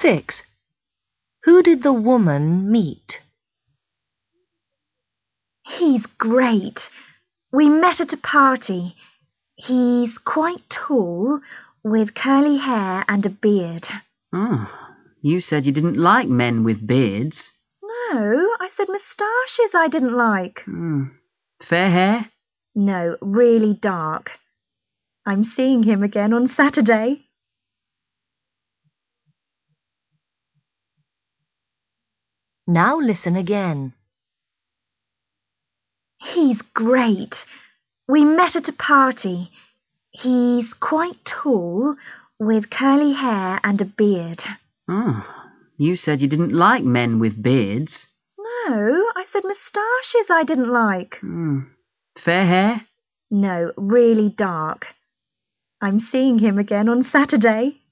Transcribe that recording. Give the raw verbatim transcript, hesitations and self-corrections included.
Six. Who did the woman meet? He's great. We met at a party. He's quite tall, with curly hair and a beard. Oh, you said you didn't like men with beards. No, I said moustaches I didn't like. Hmm. Fair hair? No, really dark. I'm seeing him again on Saturday. Now listen again. He's great. We met at a party. He's quite tall, with curly hair and a beard. Oh, you said you didn't like men with beards. No, I said moustaches I didn't like. Hmm. Fair hair? No, really dark. I'm seeing him again on Saturday.